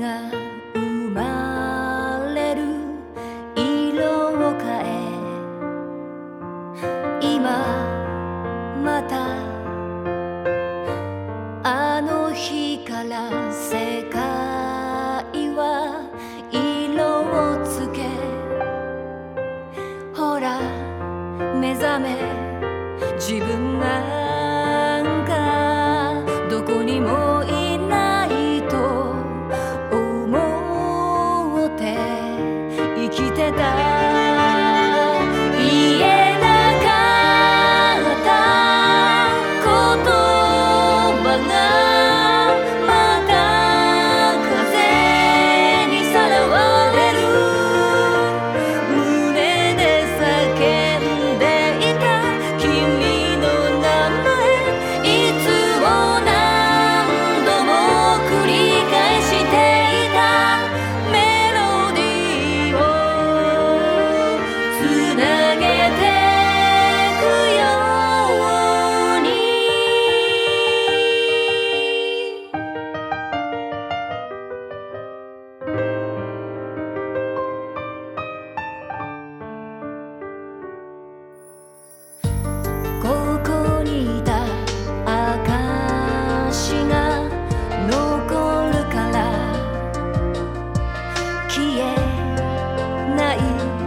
が生まれる色を変え今またあの日から世界は色をつけほら目覚め自分なんかどこにもいないと思って生きてた言えなかった言葉がまた風にさらわれる胸で叫んでいた君の名前いつも何度も繰り返していたメロディーをつなげてくようにここにいた証が残るから消えない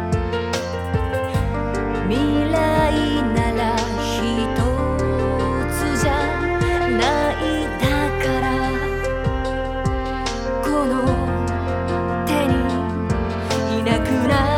未来なら一つじゃないだからこの手にいなくなる